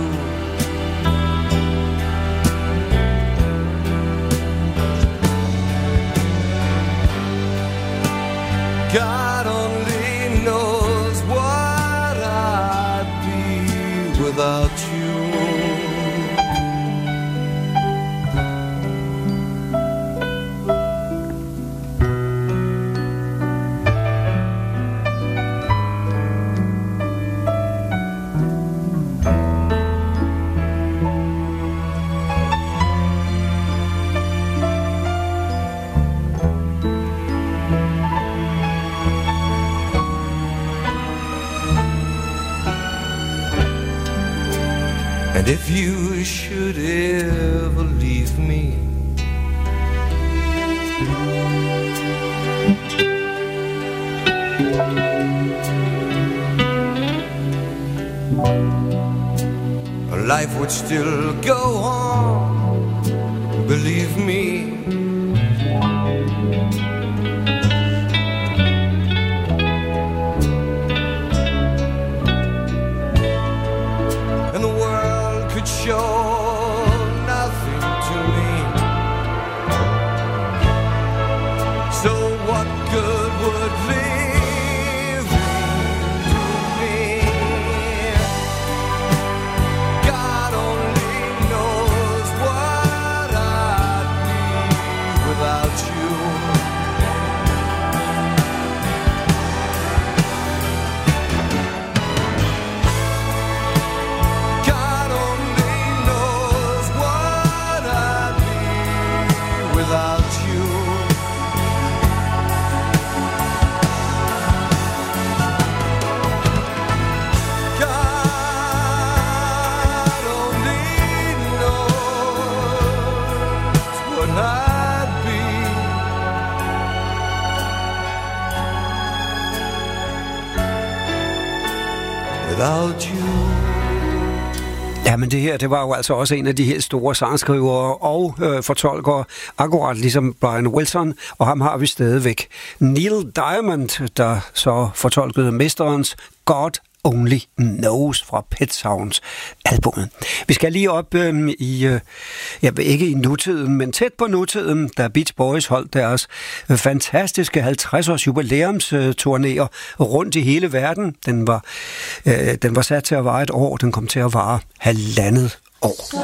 God only knows what I'd be without you. And if you should ever leave me, life would still go on, believe me. Show nothing to me. So what good would living do me? God only knows what I'd be without you. Ja, men det her, det var jo altså også en af de helt store sangskrivere og fortolkere, akkurat ligesom Brian Wilson, og ham har vi stadigvæk. Neil Diamond, der så fortolkede mesterens God Only Knows fra Pet Sounds albumet. Vi skal lige op ikke i nutiden, men tæt på nutiden, da Beach Boys holdt deres fantastiske 50-års jubilæumsturnéer rundt i hele verden. Den var sat til at vare et år, den kom til at vare 1,5 år.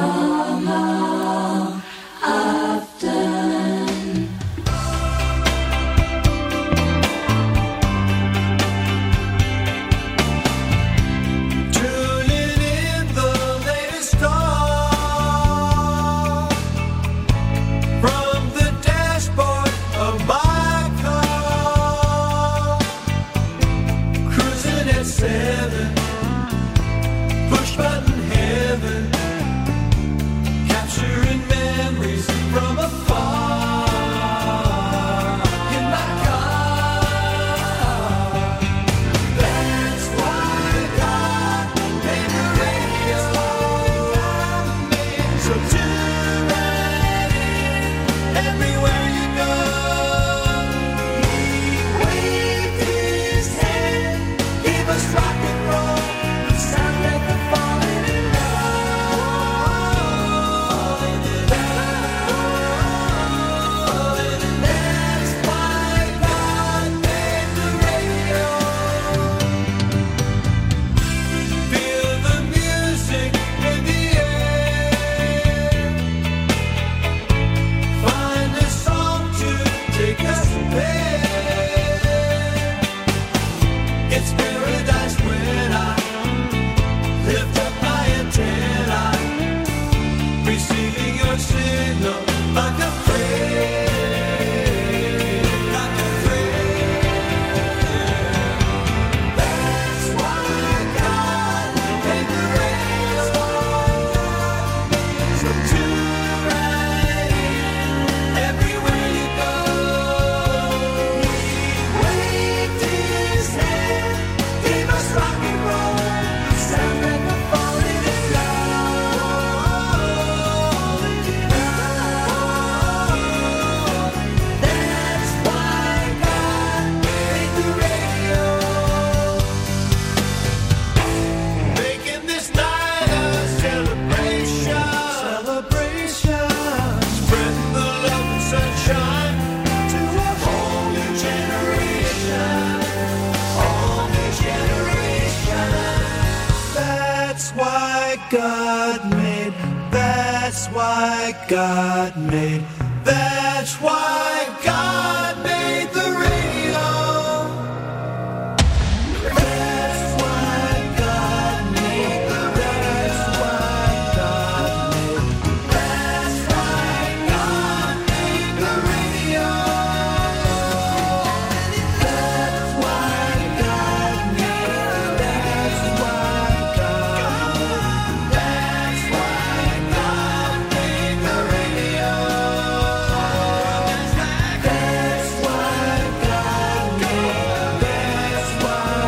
God made. That's why God made the radio. That's why God made the radio. That's why God made the radio. That's why God made. That's why God. That's why God made the radio. That's why God made. That's why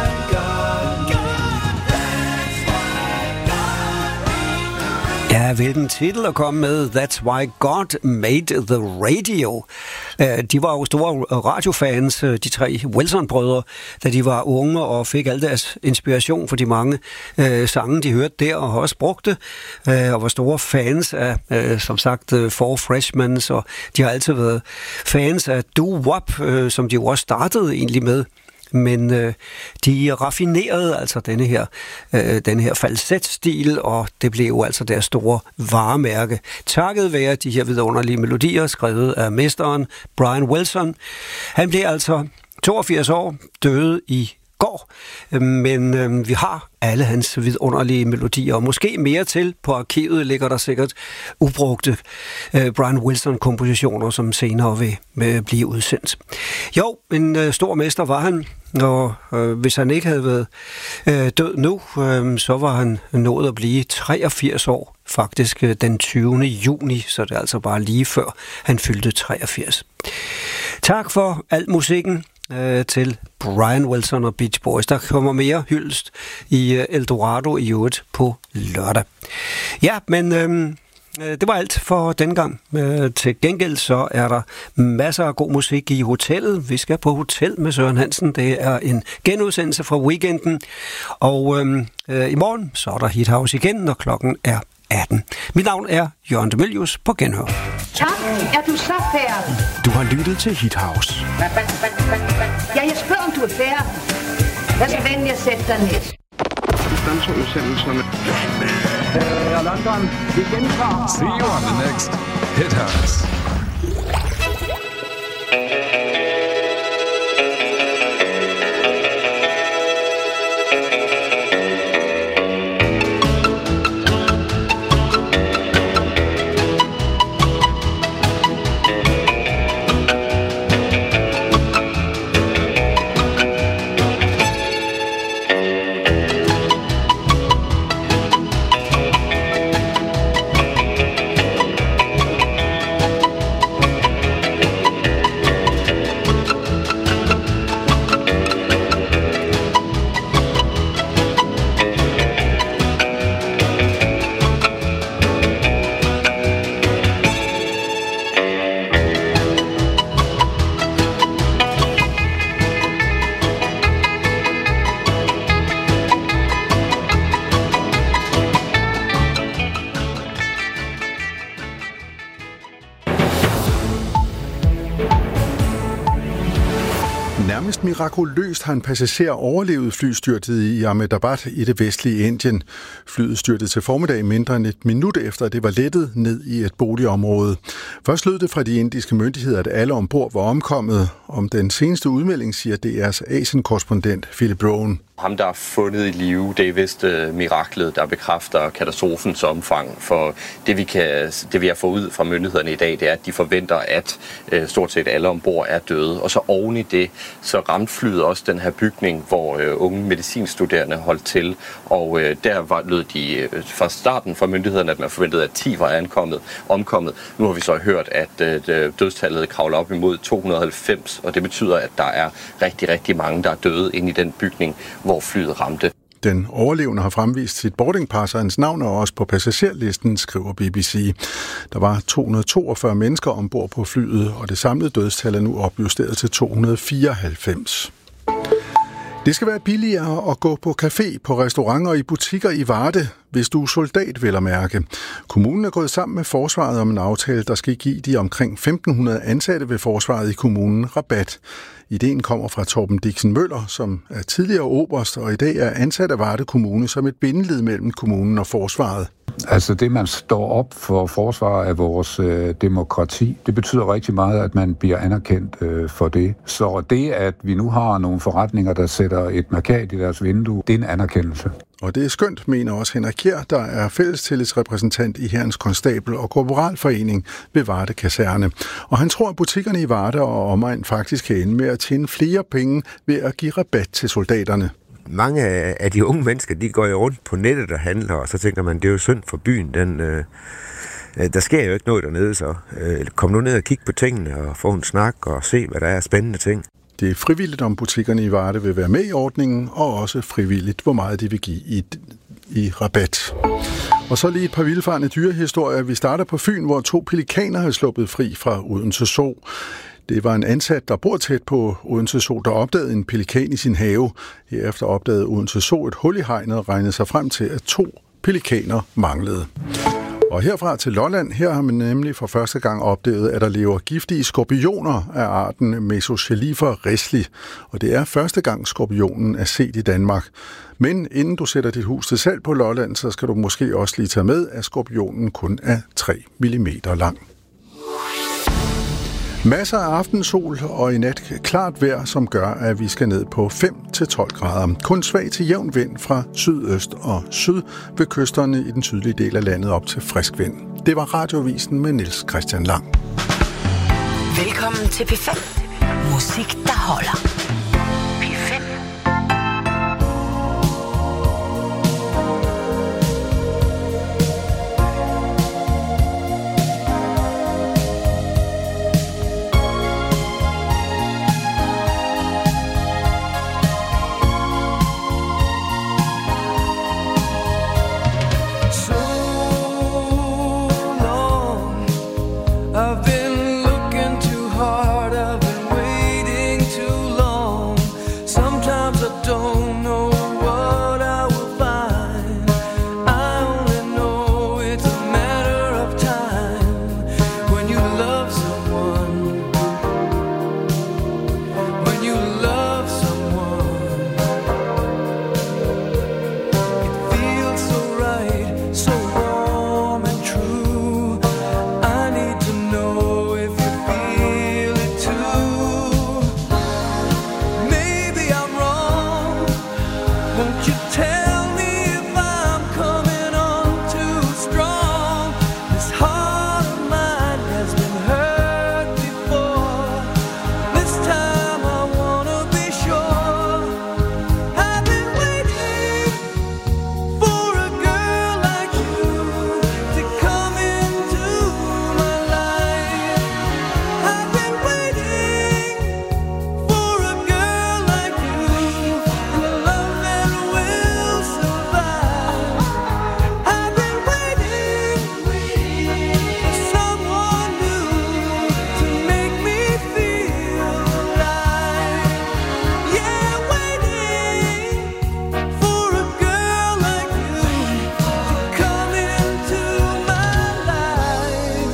God. Ja, hvilken titel at komme med. That's why God made the radio. De var jo store radiofans, de 3 Wilson-brødre, da de var unge og fik al deres inspiration for de mange sange, de hørte der og også brugte, og var store fans af, som sagt, Four Freshmen, og de har altid været fans af doo-wop, som de jo også startede egentlig med. Men de raffinerede altså denne her falsetstil, og det blev jo altså deres store varemærke. Takket være de her vidunderlige melodier, skrevet af mesteren Brian Wilson. Han blev altså 82 år, døde i går, men vi har alle hans vidunderlige melodier, og måske mere til. På arkivet ligger der sikkert ubrugte Brian Wilson-kompositioner, som senere vil blive udsendt. Jo, en stor mester var han, og hvis han ikke havde været død nu, så var han nået at blive 83 år, faktisk den 20. juni, så det er altså bare lige før han fyldte 83. Tak for al musikken til Brian Wilson og Beach Boys. Der kommer mere hyldest i Eldorado i øvrigt på lørdag. Ja, men det var alt for den gang. Til gengæld så er der masser af god musik i hotellet. Vi skal på hotel med Søren Hansen. Det er en genudsendelse fra weekenden. Og i morgen så er der Hit House igen, når klokken er 18. Mit navn er Jørgen de Mylius på Genhør. Tak, er du så færdig? Du har lyttet til Hit House. Ja, jeg spørger, om du er færdig. Vær så venlig at sætte dig ned. Udsendelserne. London, vi gentager. See you on the next Hit House. Nærmest mirakuløst har en passager overlevet flystyrtet i Ahmedabad i det vestlige Indien. Flyet styrtede til formiddag mindre end et minut efter, at det var lettet ned i et boligområde. Først lød det fra de indiske myndigheder, at alle ombord var omkommet. Om den seneste udmelding siger DR's Asien-korrespondent Philip Rowan. Ham, der er fundet i live, det er vist miraklet, der bekræfter katastrofens omfang. For det vi har fået ud fra myndighederne i dag, det er, at de forventer, at stort set alle ombord er døde. Og så oven i det, så ramte flyet også den her bygning, hvor unge medicinstuderende holdt til. Og lød de fra starten fra myndighederne, at man forventede, at 10 var omkommet. Nu har vi så hørt, at dødstallet kravler op imod 290, og det betyder, at der er rigtig, rigtig mange, der er døde inde i den bygning, hvor flyet ramte. Den overlevende har fremvist sit boardingpass, og hans navn er også på passagerlisten, skriver BBC. Der var 242 mennesker ombord på flyet, og det samlede dødstal er nu opjusteret til 294. Det skal være billigere at gå på café, på restauranter og i butikker i Varde, hvis du er soldat, vel at mærke. Kommunen er gået sammen med forsvaret om en aftale, der skal give de omkring 1.500 ansatte ved forsvaret i kommunen rabat. Ideen kommer fra Torben Dixen Møller, som er tidligere oberst, og i dag er ansat af Varde Kommune som et bindeled mellem kommunen og forsvaret. Altså det, man står op for forsvar af vores demokrati, det betyder rigtig meget, at man bliver anerkendt for det. Så det, at vi nu har nogle forretninger, der sætter et mærkat i deres vindue, det er en anerkendelse. Og det er skønt, mener også Henrik Kjær, der er fællestillidsrepræsentant i Hærens Konstabel og Korporalforening ved Varde Kaserne. Og han tror, at butikkerne i Varde og omegn faktisk kan ende med at tjene flere penge ved at give rabat til soldaterne. Mange af de unge mennesker, de går jo rundt på nettet og handler, og så tænker man, det er jo synd for byen. Der sker jo ikke noget dernede, så kom nu ned og kig på tingene og få en snak og se, hvad der er spændende ting. Det er frivilligt, om butikkerne i Varde vil være med i ordningen, og også frivilligt, hvor meget de vil give i rabat. Og så lige et par vildfarne dyrehistorier. Vi starter på Fyn, hvor 2 pelikaner har sluppet fri fra Odense Zoo. Det var en ansat, der bor tæt på Odense Zoo, der opdagede en pelikan i sin have. Herefter opdagede Odense Zoo et hul i hegnet og regnede sig frem til, at 2 pelikaner manglede. Og herfra til Lolland, her har man nemlig for første gang opdaget, at der lever giftige skorpioner af arten Mesochelifer risli. Og det er første gang skorpionen er set i Danmark. Men inden du sætter dit hus til salg på Lolland, så skal du måske også lige tage med, at skorpionen kun er 3 mm lang. Masser af aftensol og i nat klart vejr, som gør, at vi skal ned på 5-12 grader. Kun svag til jævn vind fra sydøst og syd ved kysterne i den sydlige del af landet op til frisk vind. Det var Radioavisen med Niels Christian Lang. Velkommen til P5. Musik, der holder. P5. Solen don't know what I will find. I only know it's a matter of time. When you love someone, when you love someone, it feels so right, so warm and true. I need to know if you feel it too. Maybe I'm wrong. Won't you tell me if I'm coming on too strong? This heart of mine has been hurt before. This time I wanna be sure. I've been waiting for a girl like you to come into my life. I've been waiting for a girl like you, and a love that will survive. I've been waiting for someone new to make me feel alive. Yeah, waiting for a girl like you to come into my life.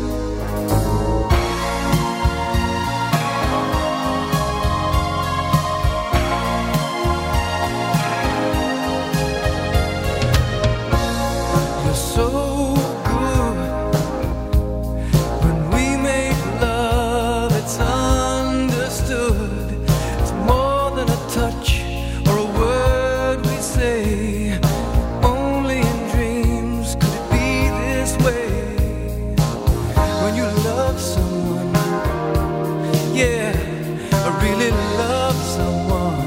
You're so good. When we make love, it's understood. It's more than a touch or a word we say. Only in dreams could it be this way. When you love someone, yeah, I really love someone.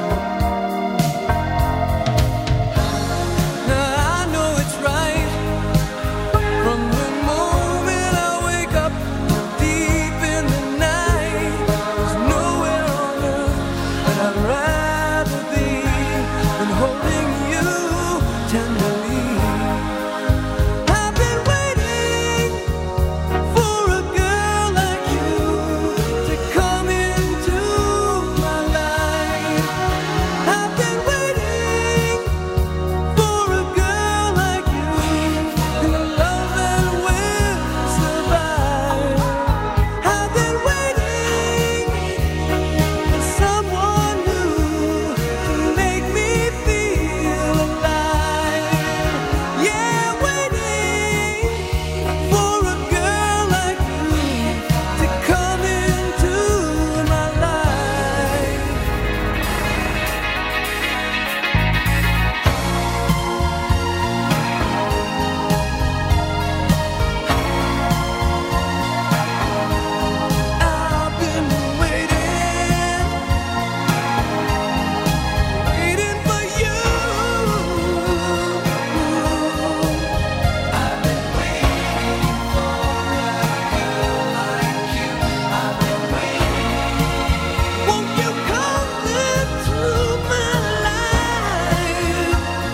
Now I know it's right from the moment I wake up till deep in the night. There's nowhere on earth that I'd rather be than holding you tenderly. I've been waiting for a girl like you to come into my life. I've been waiting for a girl like you, and a love that will survive. I've been waiting for someone new to make me feel alive. Yeah, waiting for a girl like you to come into my life. I've been waiting for you. I've been waiting for a girl like you. I've been waiting. Won't you come into my life?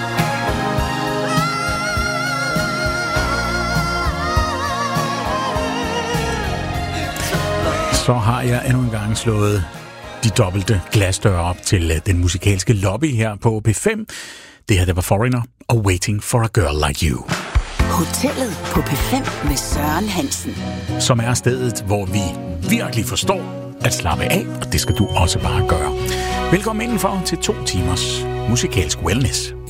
Så har jeg endnu en gang slået de dobbelte glasdøre op til den musikalske lobby her på P5. Det her, det var Foreigner og Waiting for a Girl Like You. Hotellet på P5 med Søren Hansen. Som er stedet, hvor vi virkelig forstår at slappe af, og det skal du også bare gøre. Velkommen indenfor til 2 timers musikalsk wellness.